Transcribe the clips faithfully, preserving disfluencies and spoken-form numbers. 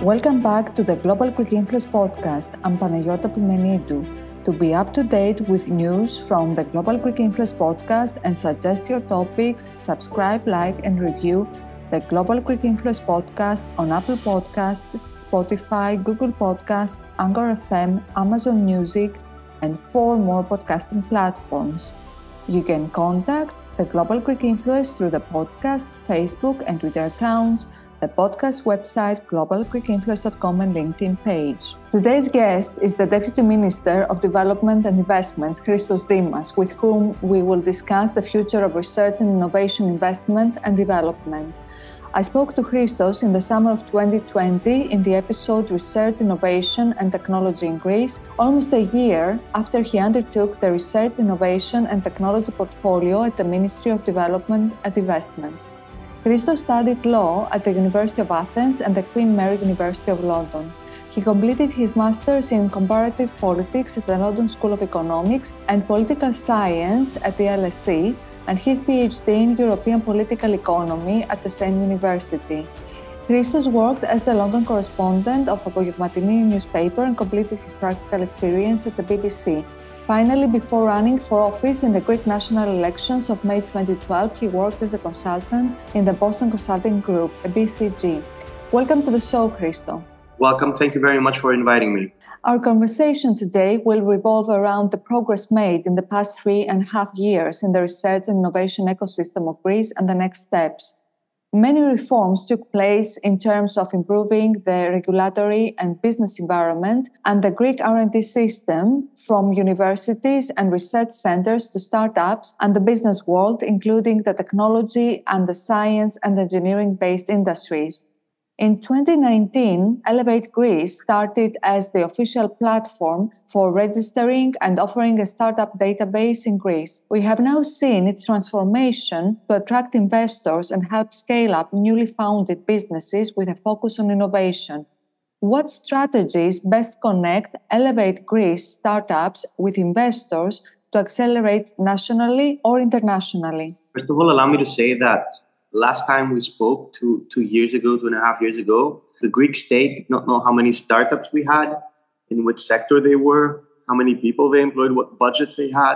Welcome back to the Global Greek Influence podcast. I'm Panayota Pimenidou. To be up to date with news from the Global Greek Influence podcast and suggest your topics, subscribe, like, and review the Global Greek Influence podcast on Apple Podcasts, Spotify, Google Podcasts, Anchor F M, Amazon Music, and four more podcasting platforms. You can contact the Global Greek Influence through the podcast's Facebook and Twitter accounts, the podcast website, global greek influence dot com, and LinkedIn page. Today's guest is the Deputy Minister of Development and Investments, Christos Dimas, with whom we will discuss the future of research and innovation investment and development. I spoke to Christos in the summer of twenty twenty in the episode Research, Innovation and Technology in Greece, almost a year after he undertook the Research, Innovation and Technology portfolio at the Ministry of Development and Investments. Christos studied law at the University of Athens and the Queen Mary University of London. He completed his master's in comparative politics at the London School of Economics and political science at the L S E, and his PhD in European political economy at the same university. Christos worked as the London correspondent of Apogevmatini newspaper and completed his practical experience at the B B C. Finally, before running for office in the Greek national elections of May twenty twelve, he worked as a consultant in the Boston Consulting Group, a B C G. Welcome to the show, Christo. Welcome. Thank you very much for inviting me. Our conversation today will revolve around the progress made in the past three and a half years in the research and innovation ecosystem of Greece and the next steps. Many reforms took place in terms of improving the regulatory and business environment and the Greek R and D system, from universities and research centers to startups and the business world, including the technology and the science and engineering-based industries. In twenty nineteen, Elevate Greece started as the official platform for registering and offering a startup database in Greece. We have now seen its transformation to attract investors and help scale up newly founded businesses with a focus on innovation. What strategies best connect Elevate Greece startups with investors to accelerate nationally or internationally? First of all, allow me to say that last time we spoke, two, two years ago, two and a half years ago, the Greek state did not know how many startups we had, in which sector they were, how many people they employed, what budgets they had.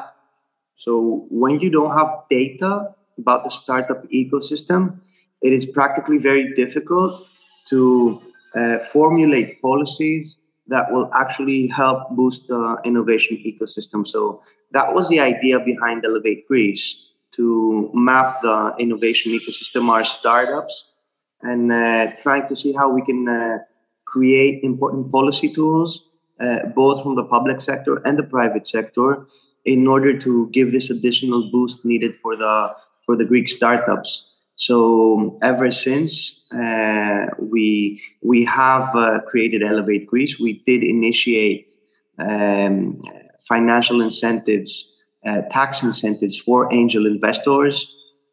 So when you don't have data about the startup ecosystem, it is practically very difficult to uh, formulate policies that will actually help boost the innovation ecosystem. So that was the idea behind Elevate Greece, to map the innovation ecosystem, our startups, and uh, trying to see how we can uh, create important policy tools, uh, both from the public sector and the private sector, in order to give this additional boost needed for the for the Greek startups. So ever since uh, we we have uh, created Elevate Greece, we did initiate um, financial incentives. Uh, tax incentives for angel investors,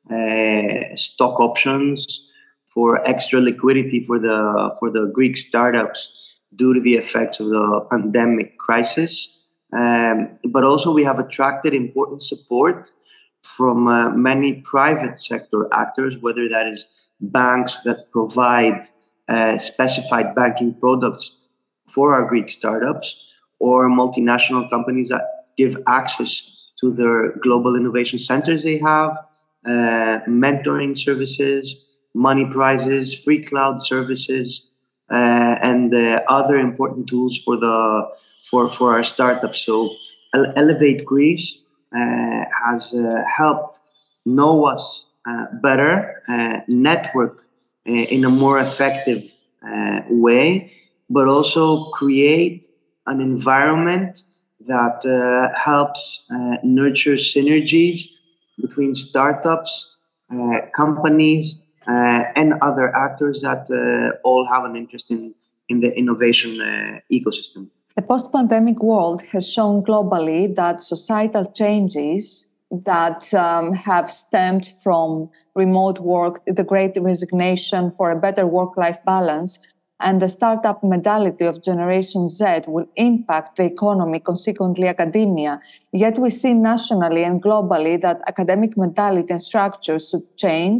uh, stock options, for extra liquidity for the for the Greek startups due to the effects of the pandemic crisis. Um, but also we have attracted important support from uh, many private sector actors, whether that is banks that provide uh, specified banking products for our Greek startups, or multinational companies that give access to their global innovation centers they have, uh, mentoring services, money prizes, free cloud services, uh, and uh, other important tools for the for, for our startups. So Elevate Greece uh, has uh, helped know us uh, better, uh, network uh, in a more effective uh, way, but also create an environment that uh, helps uh, nurture synergies between startups, uh, companies, uh, and other actors that uh, all have an interest in, in the innovation uh, ecosystem. The post-pandemic world has shown globally that societal changes that um, have stemmed from remote work, the great resignation for a better work-life balance, and the startup mentality of Generation Z will impact the economy, consequently academia. Yet we see nationally and globally that academic mentality and structures should change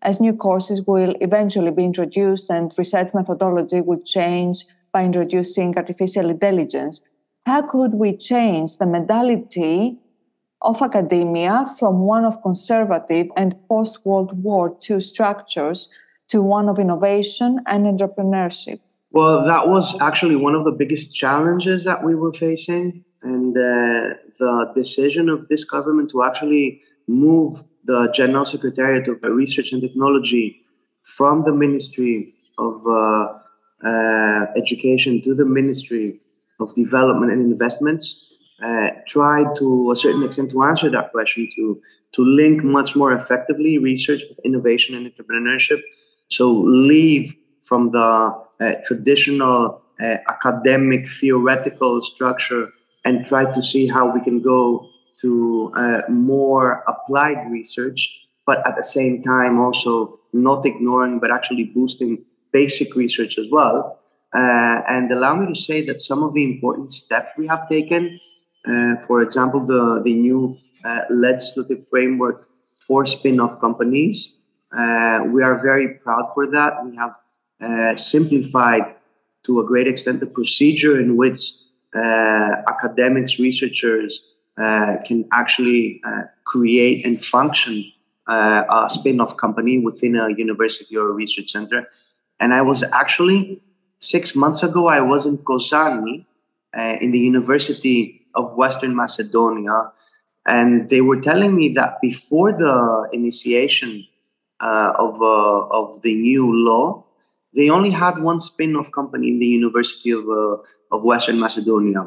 as new courses will eventually be introduced and research methodology will change by introducing artificial intelligence, how could we change the mentality of academia from one of conservative and post-World War Two structures to one of innovation and entrepreneurship? Well, that was actually one of the biggest challenges that we were facing. And uh, the decision of this government to actually move the General Secretariat of Research and Technology from the Ministry of uh, uh, Education to the Ministry of Development and Investments uh, tried to a certain extent to answer that question, to, to link much more effectively research with innovation and entrepreneurship. So leave from the uh, traditional uh, academic theoretical structure and try to see how we can go to uh, more applied research, but at the same time also not ignoring but actually boosting basic research as well. Uh, and allow me to say that some of the important steps we have taken, uh, for example, the, the new uh, legislative framework for spin-off companies, uh, we are very proud for that. We have uh, simplified to a great extent the procedure in which uh, academics, researchers uh, can actually uh, create and function uh, a spin-off company within a university or a research center. And I was actually, six months ago, I was in Kozani, uh, in the University of Western Macedonia, and they were telling me that before the initiation uh, of, uh, of the new law, they only had one spin-off company in the University of, uh, of Western Macedonia.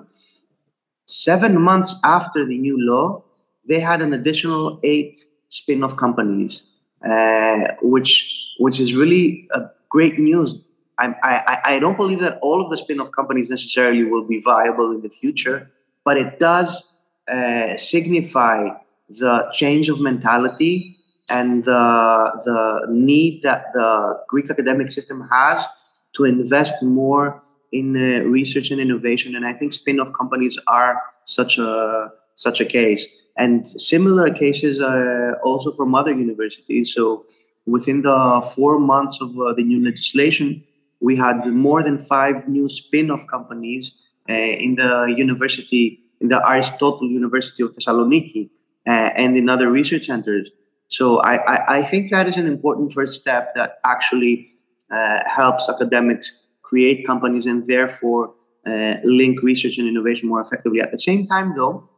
Seven months after the new law, they had an additional eight spin-off companies, uh, which which is really a great news. I, I, I don't believe that all of the spin-off companies necessarily will be viable in the future, but it does uh, signify the change of mentality and the, the need that the Greek academic system has to invest more in uh, research and innovation. And I think spin-off companies are such a, such a case. And similar cases uh, also from other universities. So within the four months of uh, the new legislation, we had more than five new spin-off companies uh, in the university, in the Aristotle University of Thessaloniki, uh, and in other research centers. So I, I, I think that is an important first step that actually uh, helps academics create companies and therefore uh, link research and innovation more effectively. At the same time, though,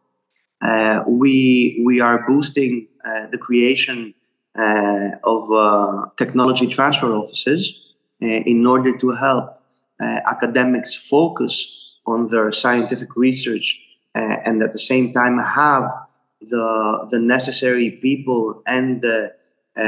uh, we we are boosting uh, the creation uh, of uh, technology transfer offices uh, in order to help uh, academics focus on their scientific research uh, and at the same time have the the necessary people and the uh,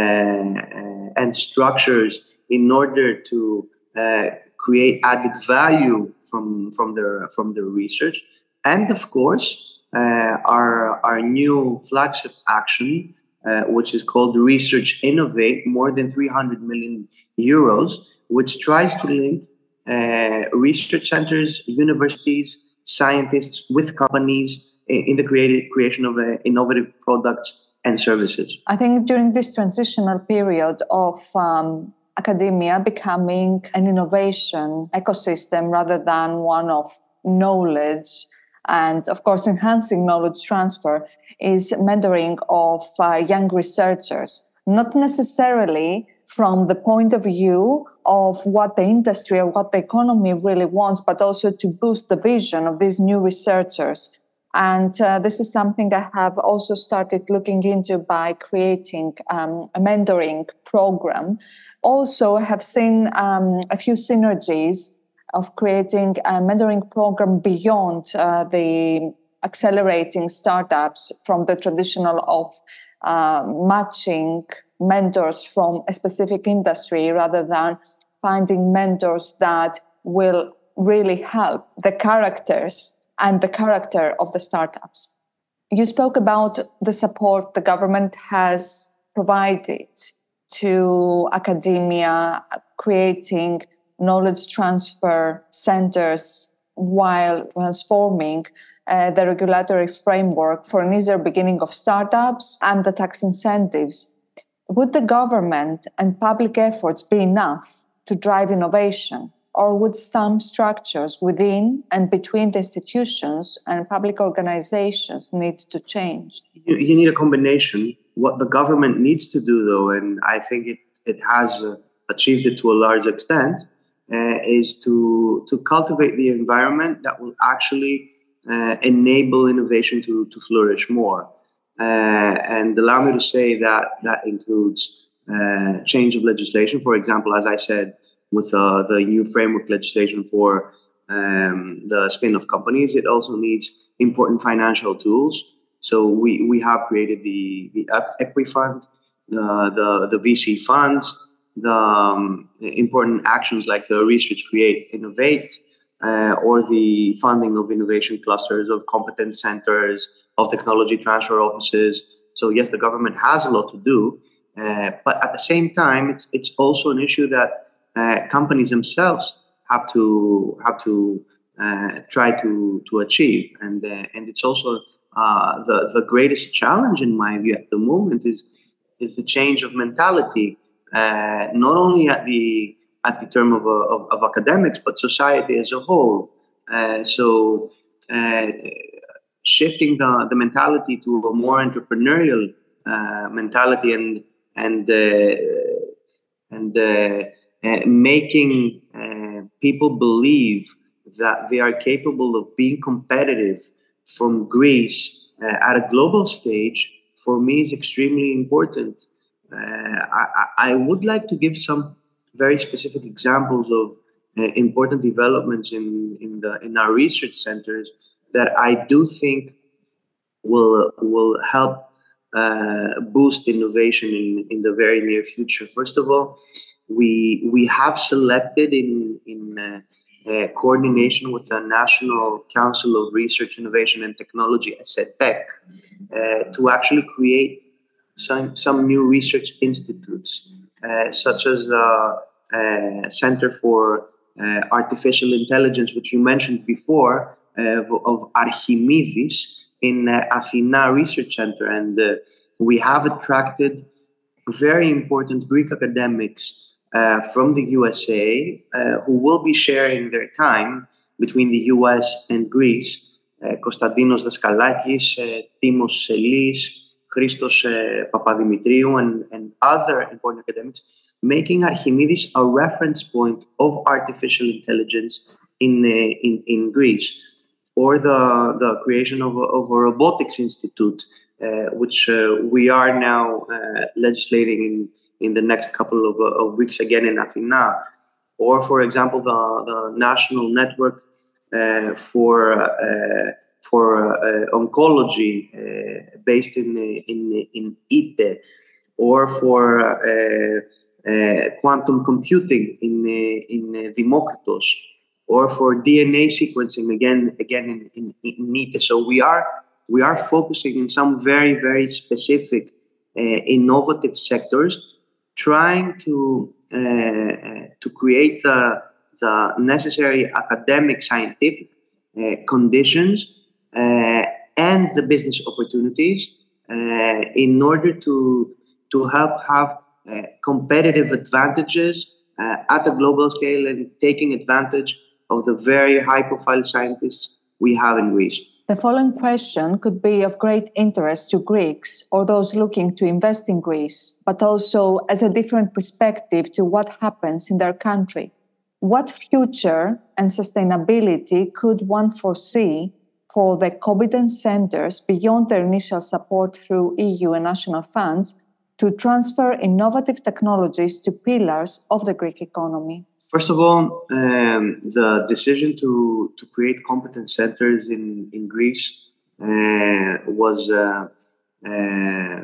uh, and structures in order to uh, create added value from from their from their research. And of course, uh, our our new flagship action, uh, which is called Research Innovate, more than three hundred million euros, which tries to link uh, research centers, universities, scientists with companies in the creative, creation of uh, innovative products and services. I think during this transitional period of um, academia becoming an innovation ecosystem rather than one of knowledge, and of course enhancing knowledge transfer, is mentoring of uh, young researchers, not necessarily from the point of view of what the industry or what the economy really wants, but also to boost the vision of these new researchers. And uh, this is something I have also started looking into by creating um, a mentoring program. Also, I have seen um, a few synergies of creating a mentoring program beyond uh, the accelerating startups from the traditional of uh, matching mentors from a specific industry rather than finding mentors that will really help the characters and the character of the startups. You spoke about the support the government has provided to academia, creating knowledge transfer centers while transforming uh, the regulatory framework for an easier beginning of startups and the tax incentives. Would the government and public efforts be enough to drive innovation, or would some structures within and between the institutions and public organizations need to change? You, you need a combination. What the government needs to do, though, and I think it, it has uh, achieved it to a large extent, uh, is to, to cultivate the environment that will actually uh, enable innovation to, to flourish more. Uh, and allow me to say that that includes uh, change of legislation. For example, as I said, with uh, the new framework legislation for um, the spin-off companies, it also needs important financial tools. So we, we have created the, the Equi Fund, uh, the, the V C funds, the um, important actions like the Research, Create, Innovate, uh, or the funding of innovation clusters, of competence centers, of technology transfer offices. So yes, the government has a lot to do, uh, but at the same time, it's it's also an issue that uh, companies themselves have to have to uh, try to to achieve, and uh, and it's also uh, the the greatest challenge in my view at the moment is is the change of mentality, uh, not only at the at the term of of, of academics, but society as a whole. Uh, so. Uh, shifting the, the mentality to a more entrepreneurial uh, mentality and and uh, and uh, uh, making uh, people believe that they are capable of being competitive from Greece uh, at a global stage, for me, is extremely important. Uh, I, I would like to give some very specific examples of uh, important developments in, in the in our research centers that I do think will will help uh, boost innovation in, in the very near future. First of all, we we have selected in in uh, uh, coordination with the National Council of Research, Innovation and Technology, ESETEC, uh, to actually create some some new research institutes, uh, such as the uh, Center for uh, Artificial Intelligence, which you mentioned before, uh, of Archimidis in uh, Athena Research Center. And uh, we have attracted very important Greek academics uh, from the U S A uh, who will be sharing their time between the U S and Greece. Uh, Konstantinos Daskalakis, uh, Timos Selis, Christos uh, Papadimitriou, and, and other important academics, making Archimidis a reference point of artificial intelligence in, uh, in, in Greece. Or the, the creation of a, of a robotics institute, uh, which uh, we are now uh, legislating in, in the next couple of, uh, of weeks again in Athena. Or, for example, the, the National Network uh, for uh, for uh, Oncology uh, based in in in I T E, or for uh, uh, quantum computing in in Dimokritos, or for D N A sequencing again again in, in, in I T E. So we are we are focusing in some very very specific uh, innovative sectors, trying to uh, to create the the necessary academic scientific uh, conditions uh, and the business opportunities uh, in order to to help have uh, competitive advantages uh, at a global scale, and taking advantage of the very high-profile scientists we have in Greece. The following question could be of great interest to Greeks or those looking to invest in Greece, but also as a different perspective to what happens in their country. What future and sustainability could one foresee for the competence centers beyond their initial support through E U and national funds to transfer innovative technologies to pillars of the Greek economy? First of all, um, the decision to, to create competence centers in, in Greece uh, was uh, uh,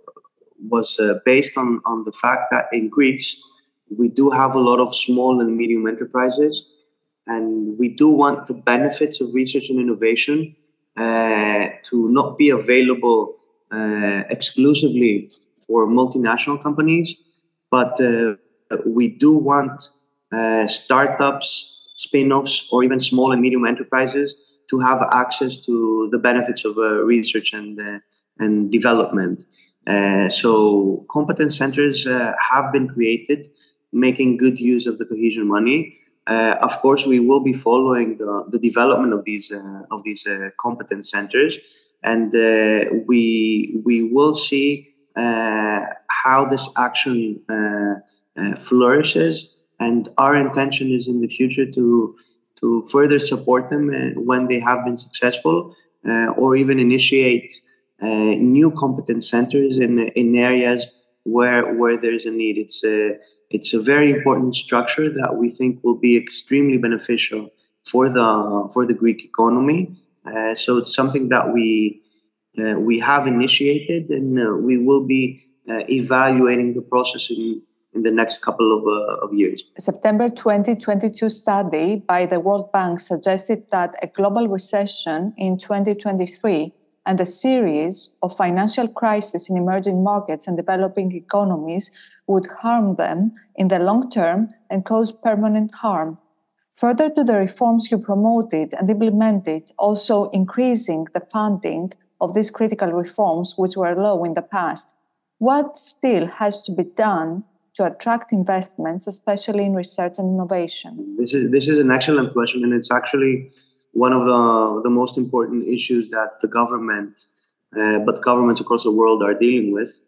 was uh, based on, on the fact that in Greece, we do have a lot of small and medium enterprises, and we do want the benefits of research and innovation uh, to not be available uh, exclusively for multinational companies, but uh, we do want Uh, startups, spin-offs, or even small and medium enterprises to have access to the benefits of uh, research and uh, and development. Uh, so competence centers uh, have been created, making good use of the cohesion money. Uh, of course, we will be following the, the development of these uh, of these uh, competence centers, and uh, we we will see uh, how this action uh, uh, flourishes. And our intention is in the future to to further support them uh, when they have been successful, uh, or even initiate uh, new competence centers in in areas where where there's a need. It's a it's a very important structure that we think will be extremely beneficial for the for the Greek economy. Uh, so it's something that we uh, we have initiated, and uh, we will be uh, evaluating the process in in the next couple of, uh, of years. A September twenty twenty-two study by the World Bank suggested that a global recession in twenty twenty-three and a series of financial crises in emerging markets and developing economies would harm them in the long term and cause permanent harm. Further to the reforms you promoted and implemented, also increasing the funding of these critical reforms, which were low in the past, what still has to be done to attract investments, especially in research and innovation? This is this is an excellent question, and it's actually one of the, the most important issues that the government, uh, but governments across the world are dealing with.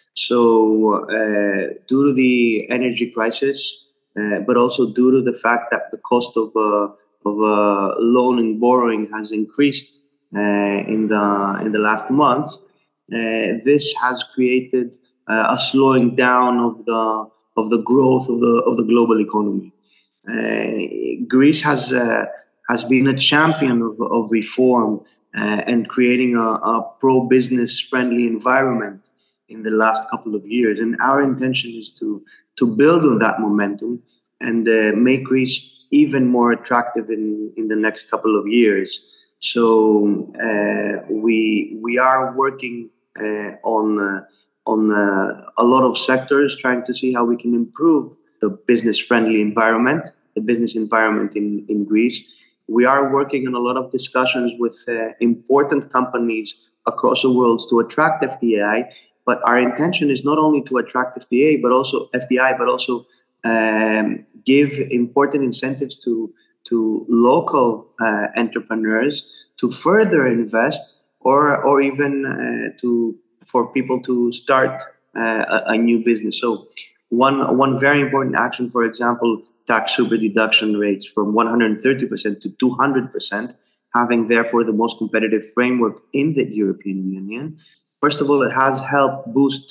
So uh, due to the energy crisis, uh, but also due to the fact that the cost of, uh, of uh, loan and borrowing has increased uh, in, the, in the last months, uh, this has created uh, a slowing down of the, of the growth of the, of the global economy. Uh, Greece has uh, has been a champion of, of reform uh, and creating a, a pro-business friendly environment in the last couple of years. And our intention is to, to build on that momentum and uh, make Greece even more attractive in, in the next couple of years. So uh, we, we are working uh, on, uh, on uh, a lot of sectors, trying to see how we can improve the business-friendly environment, the business environment in, in Greece. We are working on a lot of discussions with uh, important companies across the world to attract F D I. But our intention is not only to attract F D I, but also F D I, but also um, give important incentives to to local uh, entrepreneurs to further invest, or or even uh, to for people to start uh, a, a new business. So one one very important action, for example, tax super deduction rates from one hundred thirty percent to two hundred percent, having therefore the most competitive framework in the European Union. First of all, it has helped boost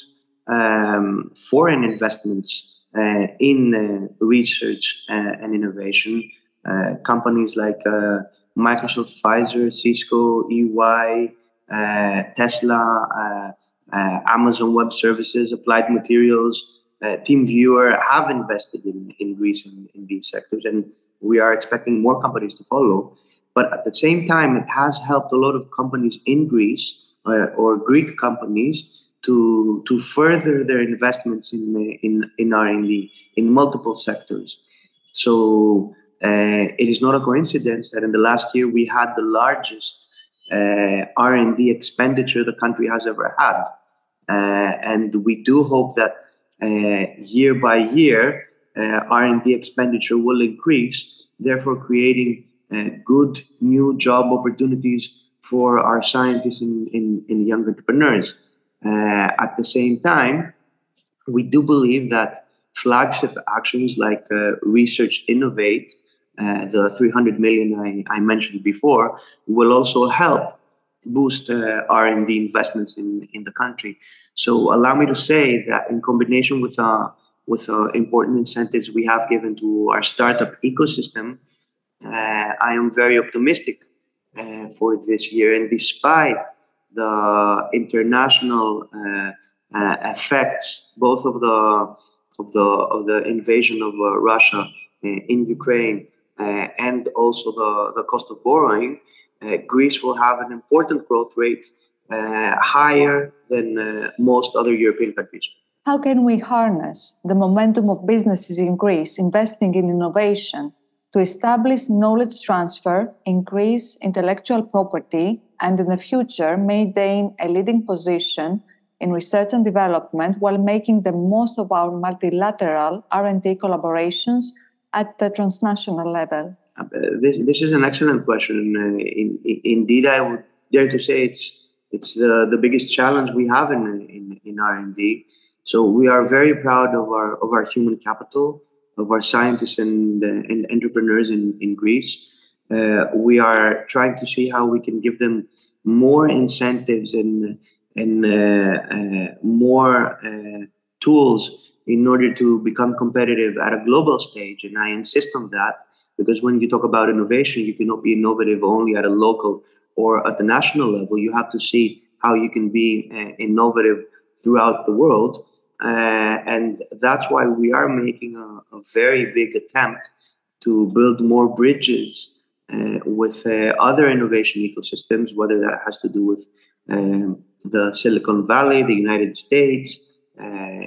um, foreign investments uh, in uh, research uh, and innovation. Uh, companies like uh, Microsoft, Pfizer, Cisco, E Y, uh, Tesla, uh, uh, Amazon Web Services, Applied Materials, Uh, TeamViewer have invested in, in Greece in, in these sectors, and we are expecting more companies to follow. But at the same time, it has helped a lot of companies in Greece uh, or Greek companies to to further their investments in in, in R and D in multiple sectors. So uh, it is not a coincidence that in the last year we had the largest uh, R and D expenditure the country has ever had, uh, and we do hope that Uh, year by year, uh, R and D expenditure will increase, therefore creating uh, good new job opportunities for our scientists and, and, and young entrepreneurs. Uh, at the same time, we do believe that flagship actions like uh, Research Innovate, uh, the three hundred million I, I mentioned before, will also help boost uh, R and D investments in, in the country. So allow me to say that in combination with uh, with uh, important incentives we have given to our startup ecosystem, uh, I am very optimistic uh, for this year. And despite the international uh, uh, effects, both of the of the of the invasion of uh, Russia uh, in Ukraine uh, and also the, the cost of borrowing, Uh, Greece will have an important growth rate uh, higher than uh, most other European countries. How can we harness the momentum of businesses in Greece investing in innovation to establish knowledge transfer, increase intellectual property, and in the future maintain a leading position in research and development while making the most of our multilateral R and D collaborations at the transnational level? Uh, this, this is an excellent question. Uh, in, in, indeed, I would dare to say it's it's the, the biggest challenge we have in, in, in R and D. So we are very proud of our of our human capital, of our scientists and, uh, and entrepreneurs in, in Greece. Uh, we are trying to see how we can give them more incentives and, and uh, uh, more uh, tools in order to become competitive at a global stage. And I insist on that, because when you talk about innovation, you cannot be innovative only at a local or at the national level. You have to see how you can be uh, innovative throughout the world. Uh, and that's why we are making a, a very big attempt to build more bridges uh, with uh, other innovation ecosystems, whether that has to do with um, the Silicon Valley, the United States, uh,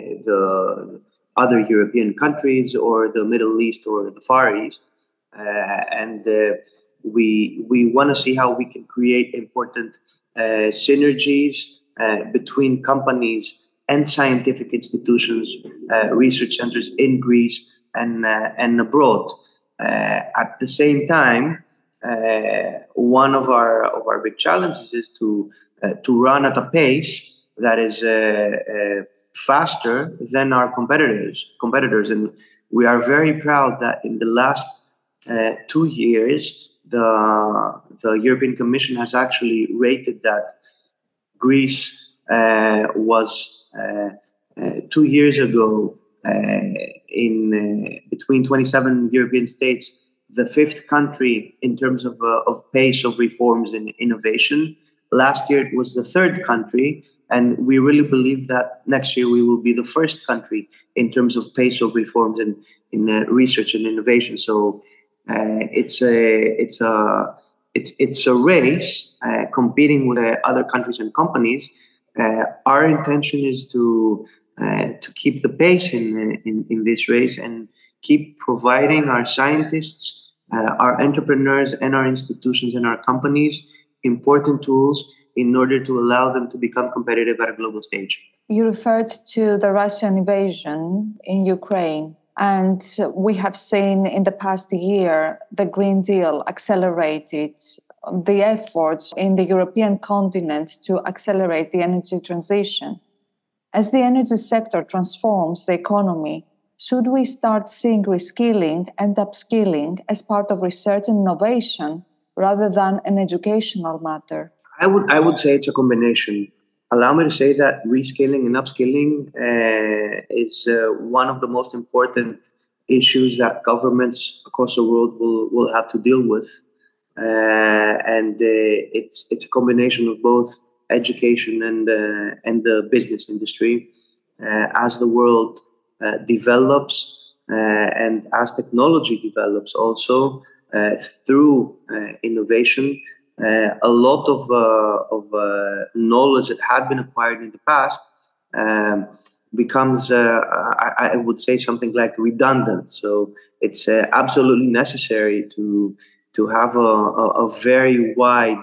the other European countries, or the Middle East or the Far East. Uh, and uh, we we want to see how we can create important uh, synergies uh, between companies and scientific institutions, uh, research centers in Greece and uh, and abroad. Uh, at the same time, uh, one of our of our big challenges is to uh, to run at a pace that is uh, uh, faster than our competitors. Competitors, and we are very proud that in the last uh, two years, the the European Commission has actually rated that Greece uh, was uh, uh, two years ago uh, in uh, between twenty-seven European states, the fifth country in terms of uh, of pace of reforms and innovation. Last year it was the third country, and we really believe that next year we will be the first country in terms of pace of reforms and in uh, research and innovation. So uh, it's a it's a it's it's a race uh, competing with uh, other countries and companies. Uh, our intention is to uh, to keep the pace in, in in this race and keep providing our scientists, uh, our entrepreneurs, and our institutions and our companies important tools in order to allow them to become competitive at a global stage. You referred to the Russian invasion in Ukraine, and we have seen in the past year the Green Deal accelerated the efforts in the European continent to accelerate the energy transition. As the energy sector transforms the economy, should we start seeing reskilling and upskilling as part of research and innovation rather than an educational matter? I would I would say it's a combination. Allow me to say that reskilling and upskilling uh, is uh, one of the most important issues that governments across the world will, will have to deal with. Uh, and uh, it's it's a combination of both education and uh, and the business industry. Uh, as the world uh, develops uh, and as technology develops, also uh, through uh, innovation, uh, a lot of uh, of uh, knowledge that had been acquired in the past um, becomes, uh, I, I would say, something like redundant. So it's uh, absolutely necessary to. to have a, a, a very wide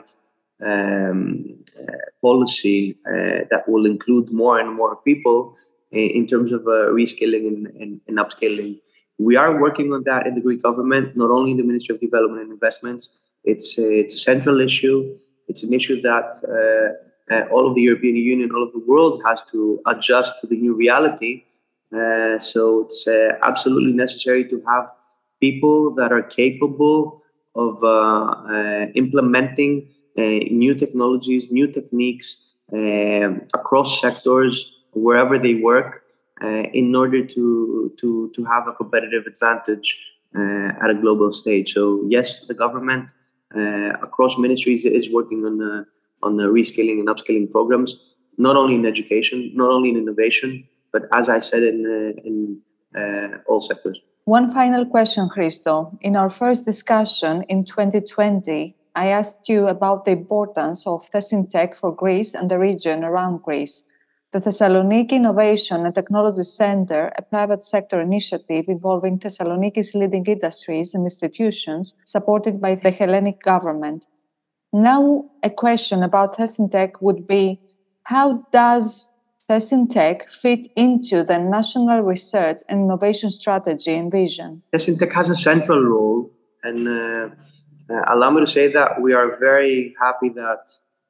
um, uh, policy uh, that will include more and more people in, in terms of uh, reskilling and, and, and upskilling. We are working on that in the Greek government, not only in the Ministry of Development and Investments. It's a, it's a central issue. It's an issue that uh, uh, all of the European Union, all of the world has to adjust to the new reality. Uh, so it's uh, absolutely necessary to have people that are capable of uh, uh, implementing uh, new technologies, new techniques uh, across sectors, wherever they work, uh, in order to, to, to have a competitive advantage uh, at a global stage. So yes, the government uh, across ministries is working on the, on the reskilling and upskilling programs, not only in education, not only in innovation, but as I said, in, uh, in uh, all sectors. One final question, Christo. In our first discussion in twenty twenty, I asked you about the importance of Thessyntech for Greece and the region around Greece. The Thessaloniki Innovation and Technology Center, a private sector initiative involving Thessaloniki's leading industries and institutions, supported by the Hellenic government. Now, a question about Thessyntech would be, how does Tesintech fit into the national research and innovation strategy and vision? Tesintech has a central role, and uh, uh, allow me to say that we are very happy that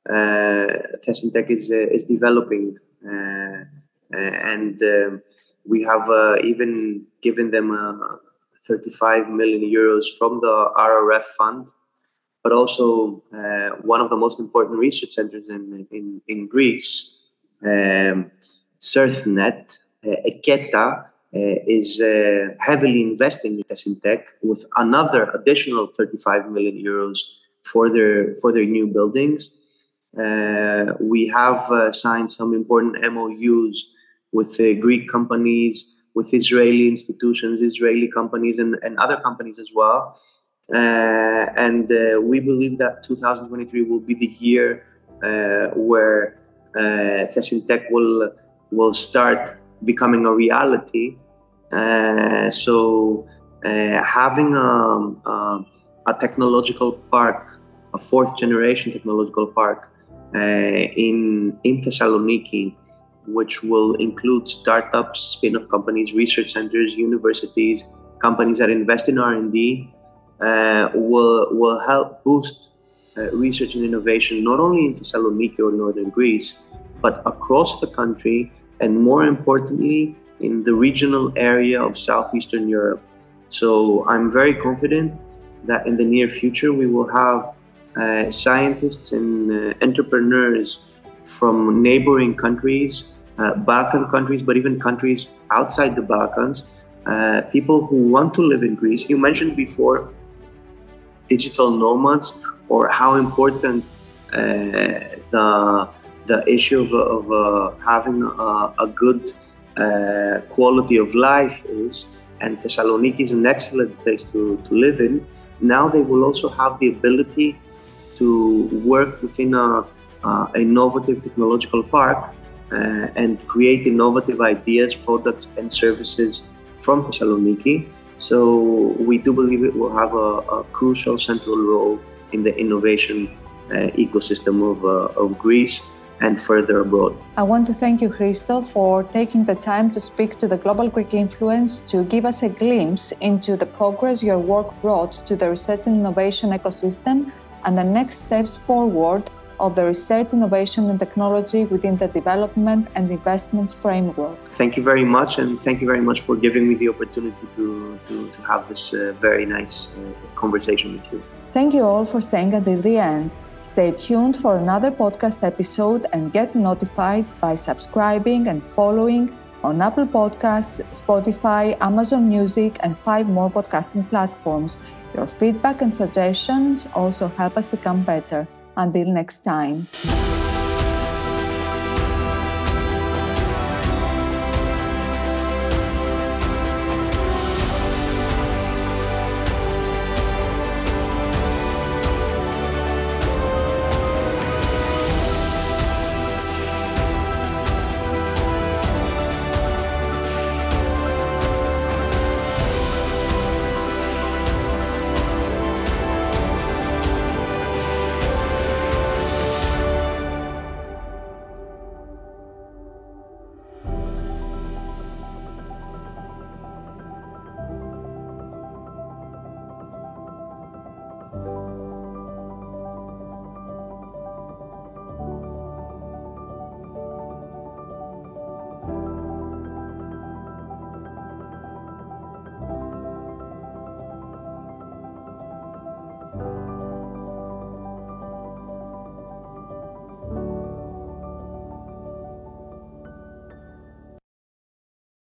uh, Tesintech is uh, is developing, uh, and um, we have uh, even given them uh, thirty-five million euros from the R R F fund, but also uh, one of the most important research centers in in, in Greece. Um, CERTHnet, uh, EKETA, uh, is uh, heavily investing in Tesintech with another additional thirty-five million euros for their for their new buildings. Uh, we have uh, signed some important M O Us with uh, Greek companies, with Israeli institutions, Israeli companies, and, and other companies as well. Uh, and uh, we believe that two thousand twenty-three will be the year uh, where uh, Tesintech will will start becoming a reality. Uh, so uh, having a, a, a technological park, a fourth generation technological park uh, in, in Thessaloniki, which will include startups, spin-off companies, research centers, universities, companies that invest in R and D, uh, will, will help boost uh, research and innovation, not only in Thessaloniki or northern Greece, but across the country, and more importantly, in the regional area of Southeastern Europe. So I'm very confident that in the near future, we will have uh, scientists and uh, entrepreneurs from neighboring countries, uh, Balkan countries, but even countries outside the Balkans, uh, people who want to live in Greece. You mentioned before digital nomads, or how important uh, the the issue of, of uh, having a, a good uh, quality of life is, and Thessaloniki is an excellent place to, to live in. Now they will also have the ability to work within a uh, innovative technological park uh, and create innovative ideas, products, and services from Thessaloniki. So we do believe it will have a, a crucial central role in the innovation uh, ecosystem of, uh, of Greece and further abroad. I want to thank you, Christos, for taking the time to speak to the Global Greek Influence to give us a glimpse into the progress your work brought to the research and innovation ecosystem and the next steps forward of the research, innovation and technology within the development and investments framework. Thank you very much, and thank you very much for giving me the opportunity to, to, to have this uh, very nice uh, conversation with you. Thank you all for staying until the end. Stay tuned for another podcast episode and get notified by subscribing and following on Apple Podcasts, Spotify, Amazon Music, and five more podcasting platforms. Your feedback and suggestions also help us become better. Until next time.